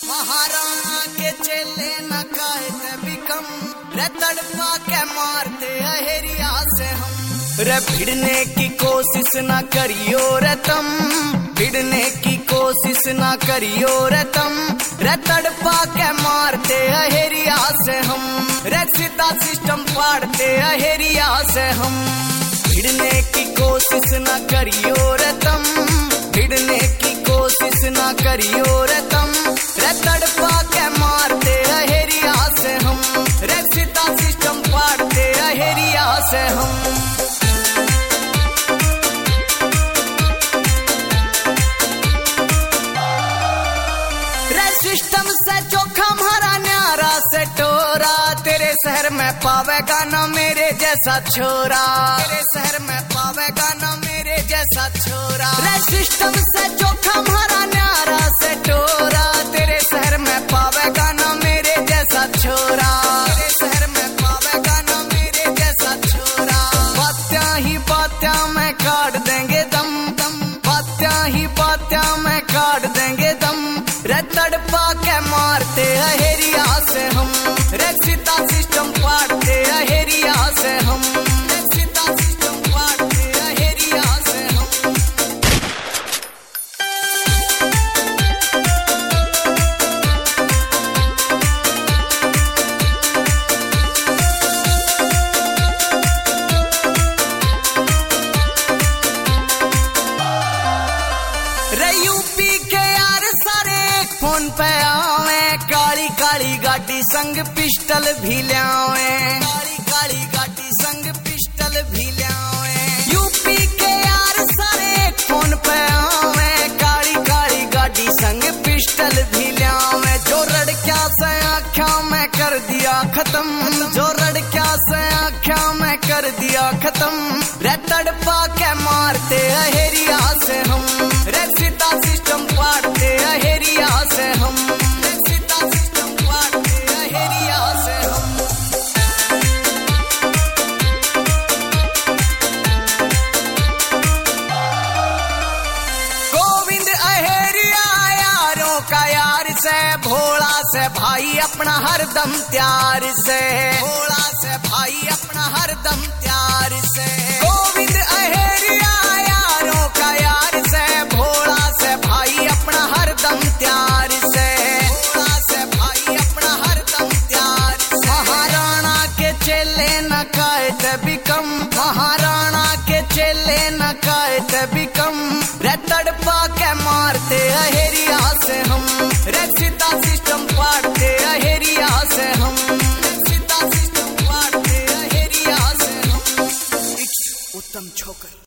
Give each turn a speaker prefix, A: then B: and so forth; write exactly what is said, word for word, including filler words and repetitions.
A: महाराणा के चेले न कायते बिकम रे तड़पा के मारते अहेरिया से हम रे भिड़ने की कोशिश न करियो रे तुम भिड़ने की कोशिश न करियो रे तुम रे तड़पा के मारते अहेरिया से हम रे सीधा सिस्टम फाड़ते अहेरिया से हम भिड़ने की कोशिश न करियो रे तुम भिड़ने की कोशिश न करियो रे तुम रे तड़पा के मारते अहेरिया से हम रे सीधा सिस्टम फाड़ते अहेरिया से हम रे सिस्टम से चोखा मारा न्यारा से टोरा तेरे शहर में पावेगा ना मेरे जैसा छोरा तेरे शहर में पावेगा ना मेरे जैसा छोरा रे सिस्टम से चोखा मारा न्यारा से टोरा तेरे शहर में पावेगा ना मेरे जैसा छोरा तेरे शहर में पावेगा ना मेरे जैसा छोरा बात्या ही बात्या में काट देंगे दम दम बात्या ही बात्या में काट देंगे दम रे तड़पा के मारते अहेरिया से हम रे सीधा सिस्टम फाड़ते अहेरिया से हम रे सीधा सिस्टम फाड़ते अहेरिया से हम रे यूपी के यार सारे फोन पे आवे काली काली गाड़ी संग पिस्टल भी ल्यावे काली काली गाड़ी संग पिस्टल भी ल्यावे यूपी के यार सारे फोन पे आवे काली काली गाड़ी संग पिस्टल भी ल्यावे जो लड़कियां से आँखों में कर दिया खत्म जो लड़कियां से आँखों में कर दिया खत्म रे तड़पा के मारते अहेरिया से हम रे सीधा सिस्टम फाड़ते अहेरिया से हम रे सीधा सिस्टम फाड़ते अहेरिया से हम गोविंद अहेरिया यारों का यार से भोला से भाई अपना हरदम त्यार से भोला से भाई अपना हरदम त्यार से गोविंद अहेरिया यारों का यार से भोला से भाई अपना हरदम त्यार से भोला से भाई अपना हरदम त्यार से महाराणा के चेले न कायते बिकम महाराणा के चेले न कायते बिकम रे तड़पा के मारते अहेरिया से हम रे सीधा सिस्टम फाड़ते अहेरिया से हम रे सीधा सिस्टम फाड़ते अहेरिया से हम उत्तम छोकर।